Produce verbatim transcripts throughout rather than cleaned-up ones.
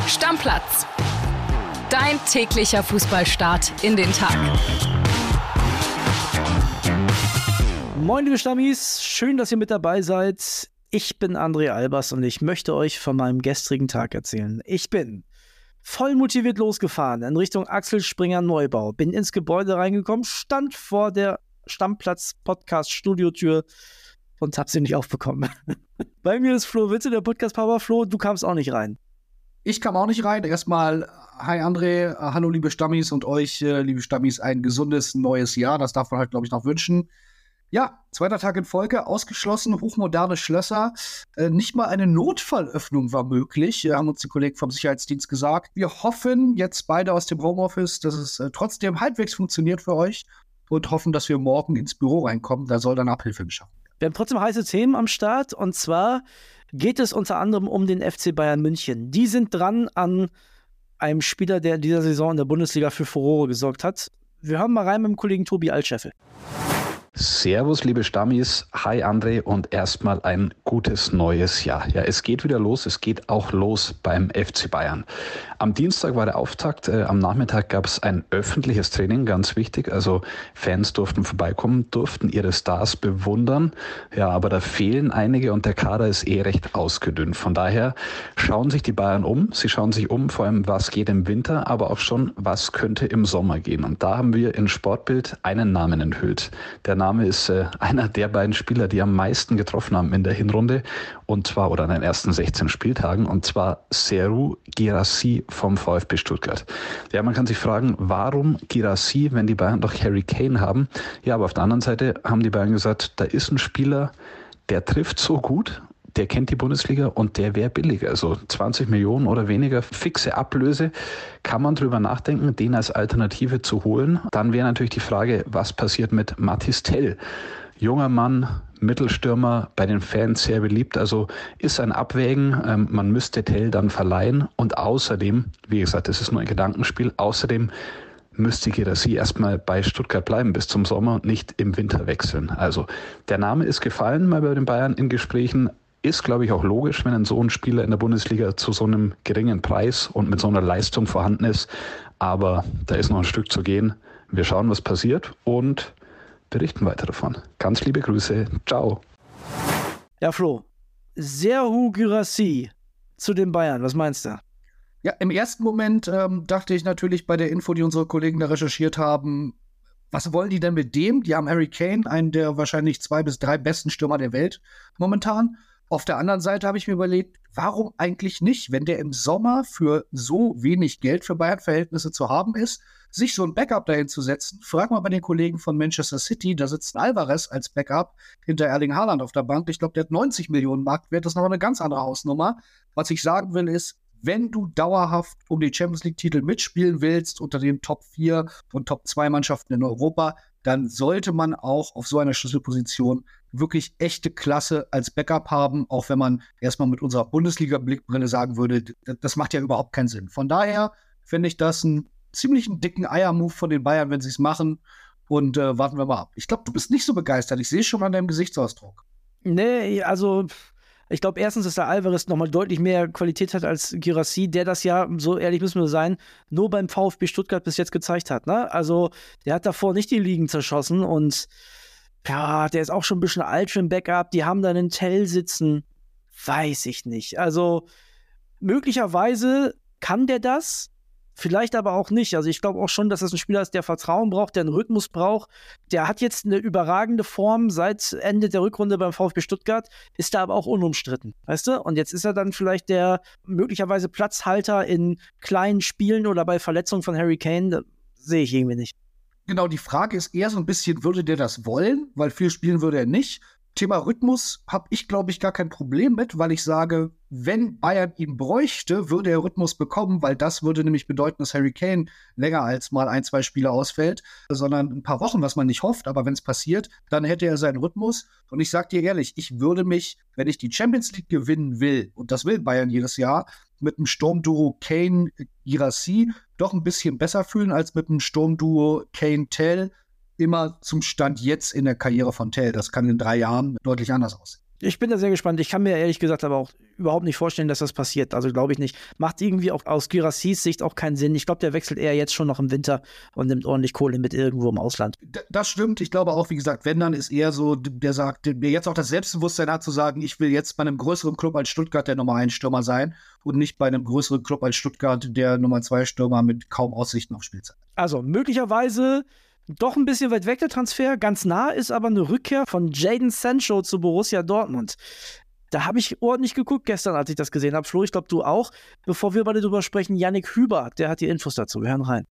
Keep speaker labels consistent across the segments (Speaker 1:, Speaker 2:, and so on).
Speaker 1: Stammplatz. Dein täglicher Fußballstart in den Tag.
Speaker 2: Moin liebe Stammis, schön, dass ihr mit dabei seid. Ich bin André Albers und ich möchte euch von meinem gestrigen Tag erzählen. Ich bin voll motiviert losgefahren in Richtung Axel Springer Neubau, bin ins Gebäude reingekommen, stand vor der Stammplatz-Podcast-Studiotür und hab sie nicht aufbekommen. Bei mir ist Flo Witze, der Podcast-Papa. Flo, du kamst auch nicht rein.
Speaker 3: Ich kam auch nicht rein. Erstmal, hi André, hallo liebe Stammis und euch, äh, liebe Stammis, ein gesundes neues Jahr. Das darf man halt, glaube ich, noch wünschen. Ja, zweiter Tag in Folge, ausgeschlossen, hochmoderne Schlösser. Äh, nicht mal eine Notfallöffnung war möglich, äh, haben uns die Kollegen vom Sicherheitsdienst gesagt. Wir hoffen jetzt beide aus dem Homeoffice, dass es äh, trotzdem halbwegs funktioniert für euch und hoffen, dass wir morgen ins Büro reinkommen. Da soll dann Abhilfe geschaffen werden.
Speaker 2: Wir haben trotzdem heiße Themen am Start und zwar geht es unter anderem um den F C Bayern München. Die sind dran an einem Spieler, der in dieser Saison in der Bundesliga für Furore gesorgt hat. Wir hören mal rein mit dem Kollegen Tobi Altscheffel.
Speaker 4: Servus, liebe Stammis, hi André und erstmal ein gutes neues Jahr. Ja, es geht wieder los, es geht auch los beim F C Bayern. Am Dienstag war der Auftakt, äh, am Nachmittag gab es ein öffentliches Training, ganz wichtig, also Fans durften vorbeikommen, durften ihre Stars bewundern, ja, aber da fehlen einige und der Kader ist eh recht ausgedünnt. Von daher schauen sich die Bayern um, sie schauen sich um, vor allem was geht im Winter, aber auch schon, was könnte im Sommer gehen. Und da haben wir in Sportbild einen Namen enthüllt. Der Name ist äh, einer der beiden Spieler, die am meisten getroffen haben in der Hinrunde und zwar, oder an den ersten sechzehn Spieltagen, und zwar Serhou Guirassy vom VfB Stuttgart. Ja, man kann sich fragen, warum Guirassy, wenn die Bayern doch Harry Kane haben? Ja, aber auf der anderen Seite haben die Bayern gesagt, da ist ein Spieler, der trifft so gut, der kennt die Bundesliga und der wäre billig. Also zwanzig Millionen oder weniger fixe Ablöse. Kann man drüber nachdenken, den als Alternative zu holen? Dann wäre natürlich die Frage, was passiert mit Mathys Tel? Junger Mann, Mittelstürmer, bei den Fans sehr beliebt. Also ist ein Abwägen. Ähm, man müsste Tel dann verleihen. Und außerdem, wie gesagt, das ist nur ein Gedankenspiel, außerdem müsste Guirassy erstmal bei Stuttgart bleiben bis zum Sommer und nicht im Winter wechseln. Also der Name ist gefallen mal bei den Bayern in Gesprächen. Ist, glaube ich, auch logisch, wenn ein so ein Spieler in der Bundesliga zu so einem geringen Preis und mit so einer Leistung vorhanden ist. Aber da ist noch ein Stück zu gehen. Wir schauen, was passiert und berichten weiter davon. Ganz liebe Grüße. Ciao.
Speaker 2: Ja, Flo, Serhou Guirassy zu den Bayern. Was meinst du?
Speaker 3: Ja, im ersten Moment ähm, dachte ich natürlich bei der Info, die unsere Kollegen da recherchiert haben, was wollen die denn mit dem? Die haben Harry Kane, einen der wahrscheinlich zwei bis drei besten Stürmer der Welt momentan. Auf der anderen Seite habe ich mir überlegt, warum eigentlich nicht, wenn der im Sommer für so wenig Geld für Bayern-Verhältnisse zu haben ist, sich so ein Backup dahin zu setzen. Frag mal bei den Kollegen von Manchester City, da sitzt ein Alvarez als Backup hinter Erling Haaland auf der Bank. Ich glaube, der hat neunzig Millionen Marktwert, das ist noch eine ganz andere Hausnummer. Was ich sagen will ist, wenn du dauerhaft um die Champions-League-Titel mitspielen willst, unter den Top vier und Top zwei Mannschaften in Europa, dann sollte man auch auf so einer Schlüsselposition wirklich echte Klasse als Backup haben, auch wenn man erstmal mit unserer Bundesliga-Blickbrille sagen würde, das macht ja überhaupt keinen Sinn. Von daher finde ich das einen ziemlichen dicken Eier-Move von den Bayern, wenn sie es machen. Und äh, warten wir mal ab. Ich glaube, du bist nicht so begeistert. Ich sehe es schon an deinem Gesichtsausdruck.
Speaker 2: Nee, also ich glaube, erstens, dass der Alvarez nochmal deutlich mehr Qualität hat als Guirassy, der das ja, so ehrlich müssen wir sein, nur beim VfB Stuttgart bis jetzt gezeigt hat. Ne? Also, der hat davor nicht die Ligen zerschossen und ja, der ist auch schon ein bisschen alt für ein Backup. Die haben da einen Tell sitzen. Weiß ich nicht. Also, möglicherweise kann der das, vielleicht aber auch nicht. Also ich glaube auch schon, dass das ein Spieler ist, der Vertrauen braucht, der einen Rhythmus braucht. Der hat jetzt eine überragende Form seit Ende der Rückrunde beim VfB Stuttgart, ist da aber auch unumstritten, weißt du? Und jetzt ist er dann vielleicht der möglicherweise Platzhalter in kleinen Spielen oder bei Verletzungen von Harry Kane. Das sehe ich irgendwie nicht.
Speaker 3: Genau, die Frage ist eher so ein bisschen, würde der das wollen? Weil viel spielen würde er nicht. Thema Rhythmus habe ich, glaube ich, gar kein Problem mit, weil ich sage, wenn Bayern ihn bräuchte, würde er Rhythmus bekommen, weil das würde nämlich bedeuten, dass Harry Kane länger als mal ein, zwei Spiele ausfällt, sondern ein paar Wochen, was man nicht hofft, aber wenn es passiert, dann hätte er seinen Rhythmus. Und ich sage dir ehrlich, ich würde mich, wenn ich die Champions League gewinnen will, und das will Bayern jedes Jahr, mit dem Sturmduo Kane-Guirassy doch ein bisschen besser fühlen, als mit dem Sturmduo Kane-Tell, immer zum Stand jetzt in der Karriere von Tell. Das kann in drei Jahren deutlich anders aussehen.
Speaker 2: Ich bin da sehr gespannt. Ich kann mir ehrlich gesagt aber auch überhaupt nicht vorstellen, dass das passiert. Also glaube ich nicht. Macht irgendwie auch aus Guirassis Sicht auch keinen Sinn. Ich glaube, der wechselt eher jetzt schon noch im Winter und nimmt ordentlich Kohle mit irgendwo im Ausland.
Speaker 3: D- Das stimmt. Ich glaube auch, wie gesagt, wenn, dann ist eher so, der sagt, der jetzt auch das Selbstbewusstsein hat zu sagen, ich will jetzt bei einem größeren Club als Stuttgart der Nummer eins Stürmer sein und nicht bei einem größeren Club als Stuttgart der Nummer zwei Stürmer mit kaum Aussichten auf Spielzeit.
Speaker 2: Also möglicherweise doch ein bisschen weit weg der Transfer. Ganz nah ist aber eine Rückkehr von Jadon Sancho zu Borussia Dortmund. Da habe ich ordentlich geguckt gestern, als ich das gesehen habe. Flo, ich glaube, du auch. Bevor wir beide drüber sprechen, Yannick Hüber, der hat die Infos dazu. Wir hören rein.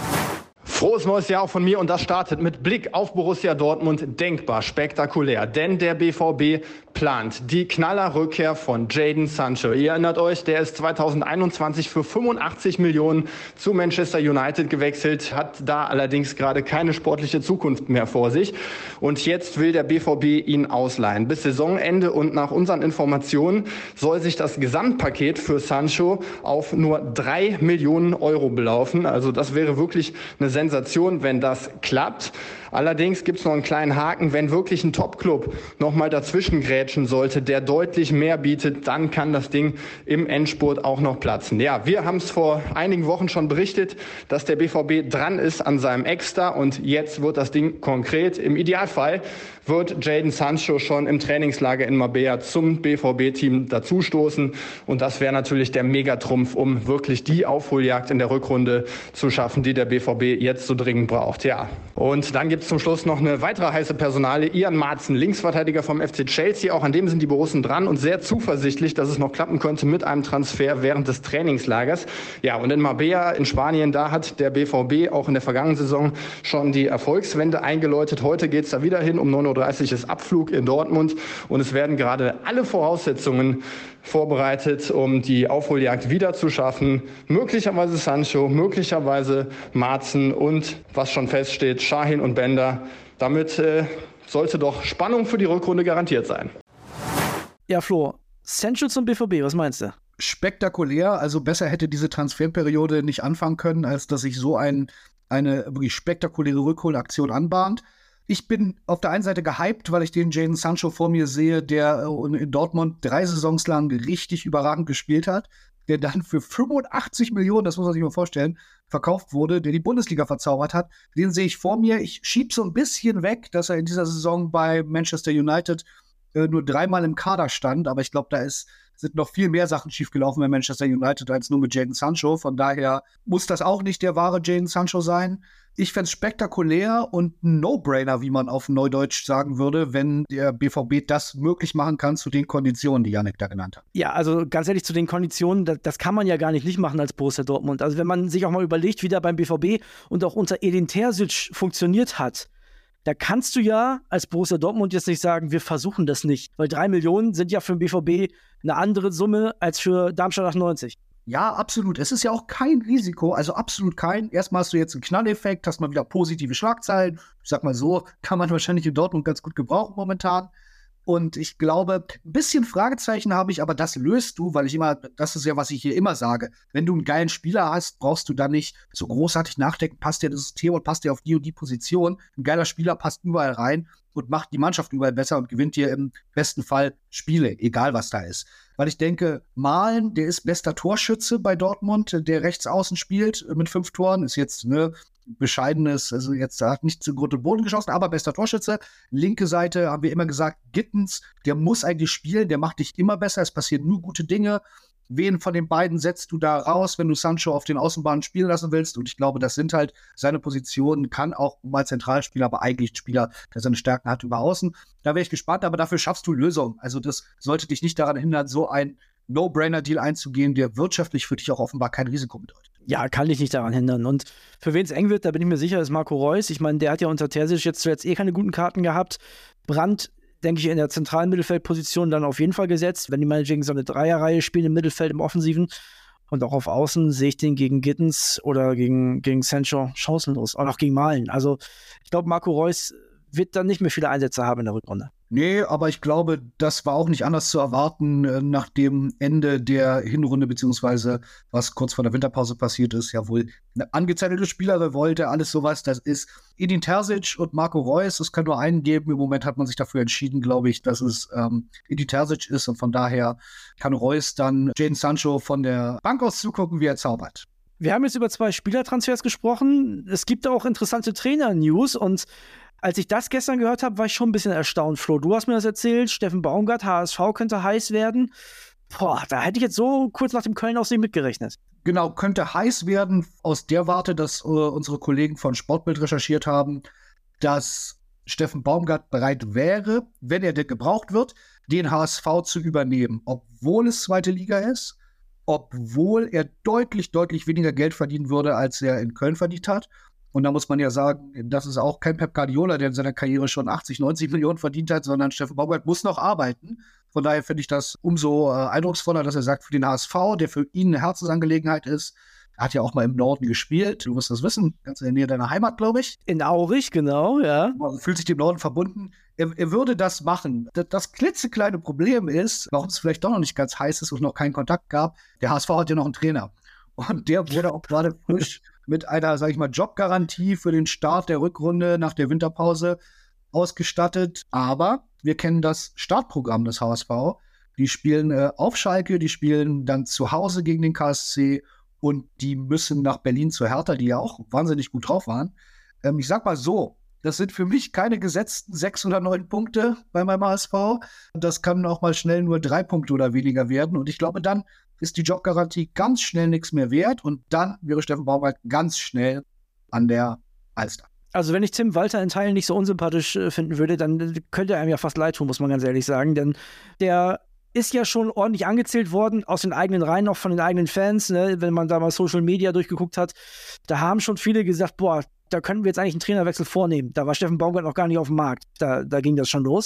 Speaker 5: Frohes neues Jahr auch von mir und das startet mit Blick auf Borussia Dortmund denkbar spektakulär, denn der B V B plant die Knallerrückkehr von Jadon Sancho. Ihr erinnert euch, der ist zwanzig einundzwanzig für fünfundachtzig Millionen zu Manchester United gewechselt, hat da allerdings gerade keine sportliche Zukunft mehr vor sich und jetzt will der B V B ihn ausleihen bis Saisonende und nach unseren Informationen soll sich das Gesamtpaket für Sancho auf nur drei Millionen Euro belaufen. Also das wäre wirklich eine Sensation, wenn das klappt. Allerdings gibt es noch einen kleinen Haken, wenn wirklich ein Top-Club nochmal dazwischen grätschen sollte, der deutlich mehr bietet, dann kann das Ding im Endspurt auch noch platzen. Ja, wir haben es vor einigen Wochen schon berichtet, dass der B V B dran ist an seinem Extra und jetzt wird das Ding konkret. Im Idealfall wird Jadon Sancho schon im Trainingslager in Marbella zum B V B-Team dazustoßen und das wäre natürlich der Megatrumpf, um wirklich die Aufholjagd in der Rückrunde zu schaffen, die der B V B jetzt so dringend braucht. Ja, und dann gibt zum Schluss noch eine weitere heiße Personalie, Ian Maatsen, Linksverteidiger vom F C Chelsea. Auch an dem sind die Borussen dran und sehr zuversichtlich, dass es noch klappen könnte mit einem Transfer während des Trainingslagers. Ja, und in Marbella in Spanien, da hat der B V B auch in der vergangenen Saison schon die Erfolgswende eingeläutet. Heute geht es da wieder hin, um neun Uhr dreißig ist Abflug in Dortmund und es werden gerade alle Voraussetzungen vorbereitet, um die Aufholjagd wieder zu schaffen. Möglicherweise Sancho, möglicherweise Maatsen und, was schon feststeht, Şahin und Bender. Damit äh, sollte doch Spannung für die Rückrunde garantiert sein.
Speaker 2: Ja, Flo, Sancho zum B V B, was meinst du?
Speaker 3: Spektakulär, also besser hätte diese Transferperiode nicht anfangen können, als dass sich so ein, eine wirklich spektakuläre Rückholaktion anbahnt. Ich bin auf der einen Seite gehypt, weil ich den Jadon Sancho vor mir sehe, der in Dortmund drei Saisons lang richtig überragend gespielt hat, der dann für fünfundachtzig Millionen, das muss man sich mal vorstellen, verkauft wurde, der die Bundesliga verzaubert hat. Den sehe ich vor mir. Ich schiebe so ein bisschen weg, dass er in dieser Saison bei Manchester United äh, nur dreimal im Kader stand, aber ich glaube, da ist, sind noch viel mehr Sachen schiefgelaufen bei Manchester United als nur mit Jadon Sancho. Von daher muss das auch nicht der wahre Jadon Sancho sein. Ich fände es spektakulär und ein No-Brainer, wie man auf Neudeutsch sagen würde, wenn der B V B das möglich machen kann zu den Konditionen, die Yannick da genannt hat.
Speaker 2: Ja, also ganz ehrlich, zu den Konditionen, das, das kann man ja gar nicht nicht machen als Borussia Dortmund. Also wenn man sich auch mal überlegt, wie der beim B V B und auch unter Edin Terzic funktioniert hat, da kannst du ja als Borussia Dortmund jetzt nicht sagen, wir versuchen das nicht. Weil drei Millionen sind ja für den B V B eine andere Summe als für Darmstadt achtundneunzig.
Speaker 3: Ja, absolut. Es ist ja auch kein Risiko, also absolut kein. Erstmal hast du jetzt einen Knalleffekt, hast mal wieder positive Schlagzeilen. Ich sag mal so, kann man wahrscheinlich in Dortmund ganz gut gebrauchen momentan. Und ich glaube, ein bisschen Fragezeichen habe ich, aber das löst du, weil ich immer, das ist ja, was ich hier immer sage, wenn du einen geilen Spieler hast, brauchst du da nicht so großartig nachdenken, passt dir das System und passt dir auf die und die Position. Ein geiler Spieler passt überall rein und macht die Mannschaft überall besser und gewinnt dir im besten Fall Spiele, egal was da ist. Weil ich denke, Malen, der ist bester Torschütze bei Dortmund, der rechts außen spielt mit fünf Toren, ist jetzt, ne, bescheidenes, also jetzt hat nicht zu Grund und Boden geschossen, aber bester Torschütze. Linke Seite haben wir immer gesagt, Gittens, der muss eigentlich spielen, der macht dich immer besser, es passieren nur gute Dinge. Wen von den beiden setzt du da raus, wenn du Sancho auf den Außenbahnen spielen lassen willst? Und ich glaube, das sind halt seine Positionen, kann auch mal Zentralspieler, aber eigentlich ein Spieler, der seine Stärken hat über Außen. Da wäre ich gespannt, aber dafür schaffst du Lösungen. Also das sollte dich nicht daran hindern, so ein No-Brainer-Deal einzugehen, der wirtschaftlich für dich auch offenbar kein Risiko bedeutet.
Speaker 2: Ja, kann dich nicht daran hindern. Und für wen es eng wird, da bin ich mir sicher, ist Marco Reus. Ich meine, der hat ja unter Terzic jetzt zuletzt eh keine guten Karten gehabt. Brandt, denke ich, in der zentralen Mittelfeldposition dann auf jeden Fall gesetzt. Wenn die meinetwegen so eine Dreierreihe spielen im Mittelfeld, im Offensiven und auch auf Außen, sehe ich den gegen Gittens oder gegen, gegen Sancho chancenlos. Auch noch gegen Malen. Also ich glaube, Marco Reus wird dann nicht mehr viele Einsätze haben in der Rückrunde.
Speaker 3: Nee, aber ich glaube, das war auch nicht anders zu erwarten äh, nach dem Ende der Hinrunde, beziehungsweise was kurz vor der Winterpause passiert ist. Ja, wohl eine angezeichnete Spielerrevolte, alles sowas. Das ist Edin Terzic und Marco Reus. Es kann nur einen geben. Im Moment hat man sich dafür entschieden, glaube ich, dass es ähm, Edin Terzic ist. Und von daher kann Reus dann Jadon Sancho von der Bank aus zugucken, wie er zaubert.
Speaker 2: Wir haben jetzt über zwei Spielertransfers gesprochen. Es gibt auch interessante Trainer-News und als ich das gestern gehört habe, war ich schon ein bisschen erstaunt, Flo. Du hast mir das erzählt, Steffen Baumgart, H S V könnte heiß werden. Boah, da hätte ich jetzt so kurz nach dem Köln aus nicht mitgerechnet.
Speaker 3: Genau, könnte heiß werden aus der Warte, dass äh, unsere Kollegen von Sportbild recherchiert haben, dass Steffen Baumgart bereit wäre, wenn er denn gebraucht wird, den H S V zu übernehmen. Obwohl es zweite Liga ist, obwohl er deutlich, deutlich weniger Geld verdienen würde, als er in Köln verdient hat. Und da muss man ja sagen, das ist auch kein Pep Guardiola, der in seiner Karriere schon achtzig, neunzig Millionen verdient hat, sondern Steffen Baumgart muss noch arbeiten. Von daher finde ich das umso äh, eindrucksvoller, dass er sagt, für den H S V, der für ihn eine Herzensangelegenheit ist, er hat ja auch mal im Norden gespielt, du wirst das wissen, ganz in der Nähe deiner Heimat, glaube ich.
Speaker 2: In Aurich, genau, ja.
Speaker 3: Man fühlt sich dem Norden verbunden. Er, er würde das machen. Das, das klitzekleine Problem ist, warum es vielleicht doch noch nicht ganz heiß ist und noch keinen Kontakt gab, der H S V hat ja noch einen Trainer. Und der wurde auch gerade frisch mit einer, sag ich mal, Jobgarantie für den Start der Rückrunde nach der Winterpause ausgestattet. Aber wir kennen das Startprogramm des H S V. Die spielen äh, auf Schalke, die spielen dann zu Hause gegen den K S C und die müssen nach Berlin zur Hertha, die ja auch wahnsinnig gut drauf waren. Ähm, ich sag mal so, das sind für mich keine gesetzten sechs oder neun Punkte bei meinem H S V. Das kann auch mal schnell nur drei Punkte oder weniger werden. Und ich glaube, dann ist die Jobgarantie ganz schnell nichts mehr wert. Und dann wäre Steffen Baumgart ganz schnell an der Alster.
Speaker 2: Also wenn ich Tim Walter in Teilen nicht so unsympathisch äh, finden würde, dann könnte er einem ja fast leid tun, muss man ganz ehrlich sagen. Denn der ist ja schon ordentlich angezählt worden, aus den eigenen Reihen, auch von den eigenen Fans. Ne? Wenn man da mal Social Media durchgeguckt hat, da haben schon viele gesagt, boah, da könnten wir jetzt eigentlich einen Trainerwechsel vornehmen. Da war Steffen Baumgart noch gar nicht auf dem Markt. Da, da ging das schon los.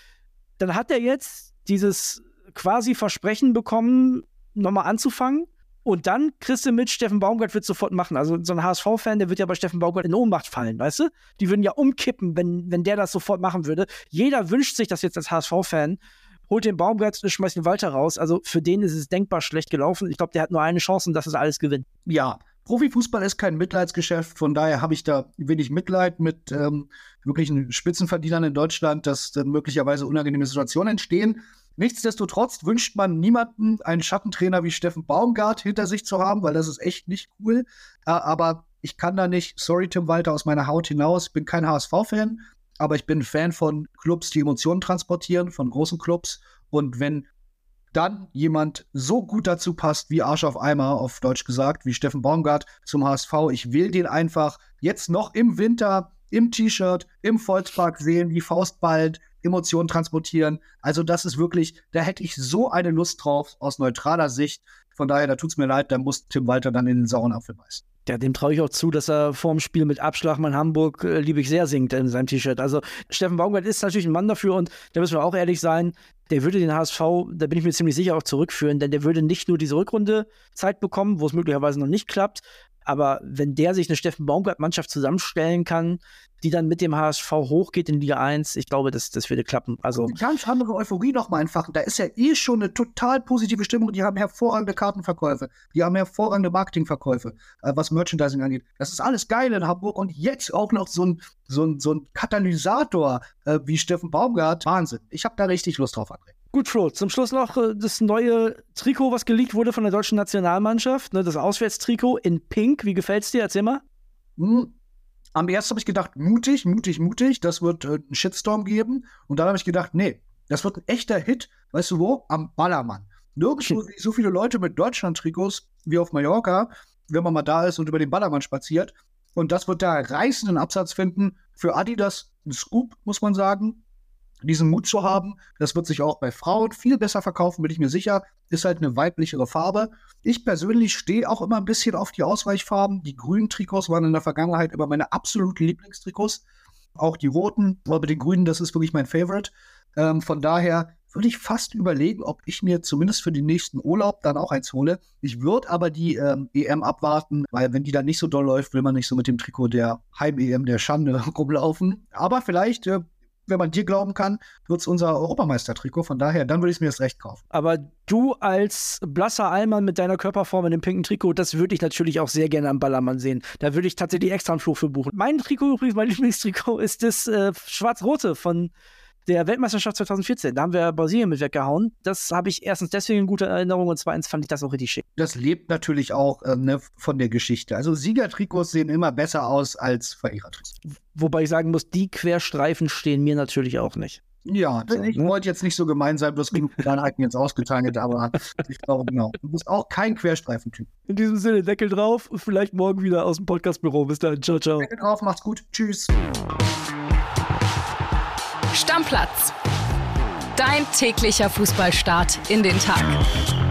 Speaker 2: Dann hat er jetzt dieses quasi Versprechen bekommen, nochmal anzufangen. Und dann kriegst du mit, Steffen Baumgart wird sofort machen. Also so ein H S V-Fan, der wird ja bei Steffen Baumgart in Ohnmacht fallen, weißt du? Die würden ja umkippen, wenn, wenn der das sofort machen würde. Jeder wünscht sich das jetzt als H S V-Fan. Holt den Baumgart, schmeißt den Walter raus. Also für den ist es denkbar schlecht gelaufen. Ich glaube, der hat nur eine Chance und das ist alles gewinnt.
Speaker 3: Ja, Profifußball ist kein Mitleidsgeschäft. Von daher habe ich da wenig Mitleid mit ähm, wirklichen Spitzenverdienern in Deutschland, dass dann möglicherweise unangenehme Situationen entstehen. Nichtsdestotrotz wünscht man niemanden, einen Schattentrainer wie Steffen Baumgart hinter sich zu haben, weil das ist echt nicht cool. Äh, aber ich kann da nicht, sorry Tim Walter, aus meiner Haut hinaus. Ich bin kein H S V-Fan, aber ich bin Fan von Clubs, die Emotionen transportieren, von großen Clubs. Und wenn dann jemand so gut dazu passt wie Arsch auf Eimer, auf Deutsch gesagt, wie Steffen Baumgart zum H S V, ich will den einfach jetzt noch im Winter, im T-Shirt, im Volkspark sehen, die Faust bald, Emotionen transportieren. Also das ist wirklich, da hätte ich so eine Lust drauf aus neutraler Sicht. Von daher, da tut's mir leid, da muss Tim Walter dann in den sauren Apfel beißen.
Speaker 2: Ja, dem traue ich auch zu, dass er vorm Spiel mit Abschlag mein Hamburg äh, liebe ich sehr singt in seinem T-Shirt. Also Steffen Baumgart ist natürlich ein Mann dafür und da müssen wir auch ehrlich sein, der würde den H S V, da bin ich mir ziemlich sicher, auch zurückführen, denn der würde nicht nur diese Rückrunde Zeit bekommen, wo es möglicherweise noch nicht klappt, aber wenn der sich eine Steffen Baumgart-Mannschaft zusammenstellen kann, die dann mit dem H S V hochgeht in Liga eins, ich glaube, das, das würde klappen. Also
Speaker 3: eine ganz andere Euphorie nochmal entfachen. Da ist ja eh schon eine total positive Stimmung. Die haben hervorragende Kartenverkäufe. Die haben hervorragende Marketingverkäufe, äh, was Merchandising angeht. Das ist alles geil in Hamburg. Und jetzt auch noch so ein, so ein, so ein Katalysator äh, wie Steffen Baumgart. Wahnsinn. Ich habe da richtig Lust drauf, André.
Speaker 2: Gut, Flo, zum Schluss noch äh, das neue Trikot, was geleakt wurde von der deutschen Nationalmannschaft. Ne, das Auswärtstrikot in Pink. Wie gefällt's dir? Erzähl mal.
Speaker 3: Hm. Am ersten habe ich gedacht, mutig, mutig, mutig, das wird äh, einen Shitstorm geben. Und dann habe ich gedacht, nee, das wird ein echter Hit. Weißt du wo? Am Ballermann. Nirgendwo hm. so viele Leute mit Deutschland-Trikots wie auf Mallorca, wenn man mal da ist und über den Ballermann spaziert. Und das wird da reißenden Absatz finden. Für Adidas ein Scoop, muss man sagen. Diesen Mut zu haben, das wird sich auch bei Frauen viel besser verkaufen, bin ich mir sicher. Ist halt eine weiblichere Farbe. Ich persönlich stehe auch immer ein bisschen auf die Ausweichfarben. Die grünen Trikots waren in der Vergangenheit immer meine absoluten Lieblingstrikots. Auch die roten, aber mit den grünen, das ist wirklich mein Favorite. Ähm, von daher würde ich fast überlegen, ob ich mir zumindest für den nächsten Urlaub dann auch eins hole. Ich würde aber die ähm, E M abwarten, weil wenn die dann nicht so doll läuft, will man nicht so mit dem Trikot der Heim-E M der Schande rumlaufen. Aber vielleicht äh, wenn man dir glauben kann, wird es unser Europameistertrikot. Von daher, dann würde ich es mir erst recht kaufen.
Speaker 2: Aber du als blasser Allmann mit deiner Körperform in dem pinken Trikot, das würde ich natürlich auch sehr gerne am Ballermann sehen. Da würde ich tatsächlich extra einen Flug für buchen. Mein Trikot übrigens, mein Lieblingstrikot, ist das äh, schwarz-rote von der Weltmeisterschaft zwanzig vierzehn. Da haben wir Brasilien mit weggehauen. Das habe ich erstens deswegen in guter Erinnerung und zweitens fand ich das auch richtig schick.
Speaker 3: Das lebt natürlich auch äh, ne, von der Geschichte. Also Siegertrikots sehen immer besser aus als Verlierertrikots.
Speaker 2: Wobei ich sagen muss, die Querstreifen stehen mir natürlich auch nicht.
Speaker 3: Ja, so, ich ne? wollte jetzt nicht so gemein sein, bloß gegen Kleinheiten jetzt ausgeteilt, aber ich glaube, genau. Du bist auch kein Querstreifentyp.
Speaker 2: In diesem Sinne, Deckel drauf, vielleicht morgen wieder aus dem Podcastbüro. Bis dann, ciao, ciao.
Speaker 3: Deckel drauf, macht's gut, tschüss.
Speaker 1: Stammplatz. Dein täglicher Fußballstart in den Tag.